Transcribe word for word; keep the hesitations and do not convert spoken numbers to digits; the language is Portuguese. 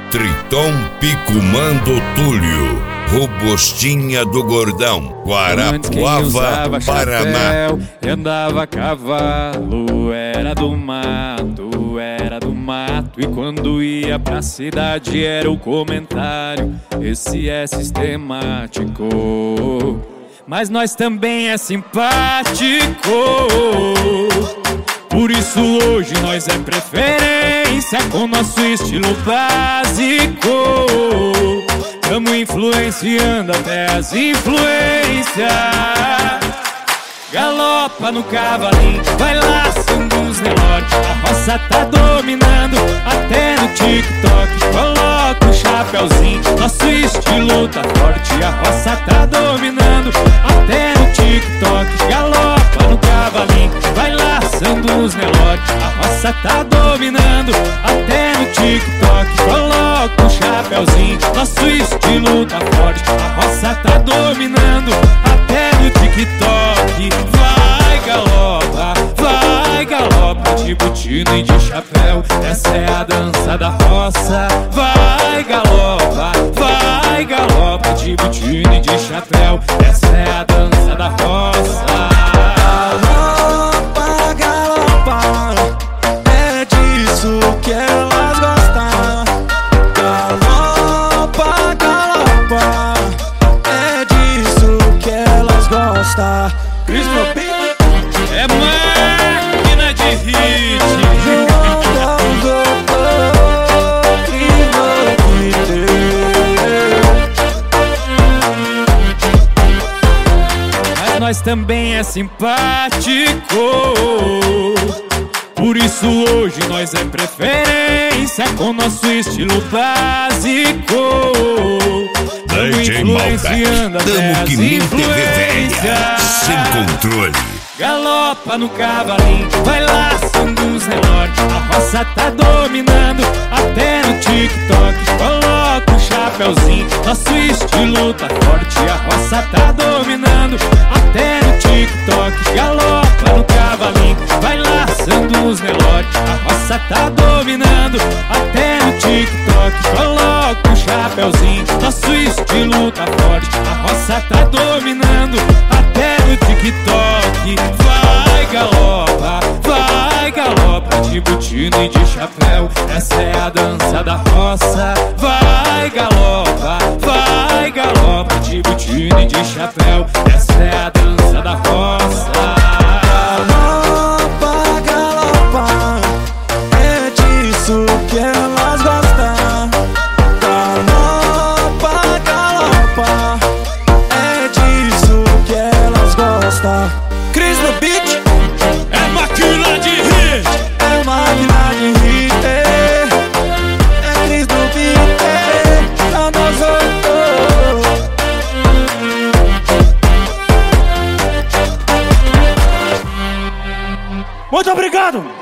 Triton Picumando Túlio, Robostinha do Gordão, Guarapuava, Paraná. E andava a cavalo, era do mato, era do mato. E quando ia pra cidade era o comentário: esse é sistemático, mas nós também é simpático. Por isso hoje nós é preferência com nosso estilo básico. Tamo influenciando até as influências. Galopa no cavalinho, vai laçando os relógios. A roça tá dominando até no TikTok. Coloca o chapéuzinho, nosso estilo tá forte. A roça tá dominando até no TikTok. Galopa no cavalinho, vai laçando os relógios. A roça tá dominando até no TikTok. Coloca o chapéuzinho, nosso estilo tá forte. A roça tá dominando até no TikTok. Vai galopa, vai galopa, de botina e de chapéu. Essa é a dança da roça. Vai galopa, vai galopa, de botina e de chapéu. Essa é a dança da roça. Galopa, galopa, é disso que elas gostam. Galopa, galopa, é disso que elas gostam. Cris Lopes é máquina de hit. Mas nós também é simpático. Por isso hoje nós é preferência com nosso estilo básico. Tamo influenciando até as influências. Sem controle. Galopa no cavalinho, vai laçando os relógios. A roça tá dominando até no TikTok. Coloca o chapéuzinho, nosso estilo tá forte. A roça tá dominando até no TikTok. Galopa no cavalinho, vai laçando os relógios. A roça tá dominando até no TikTok. Coloca o chapéuzinho, nosso estilo tá forte. A roça tá dominando até no TikTok. Vai galopa, vai galopa, de botina e de chapéu. Essa é a dança da roça. Vai galopa, vai galopa, de botina e de chapéu. Essa é a dança da roça. Galopa, galopa, é disso que elas gostam. Galopa, galopa, é disso que elas gostam. Cris no beat, é máquina de hit. é máquina de hit. É Cris no beat, é nós outros. Muito obrigado!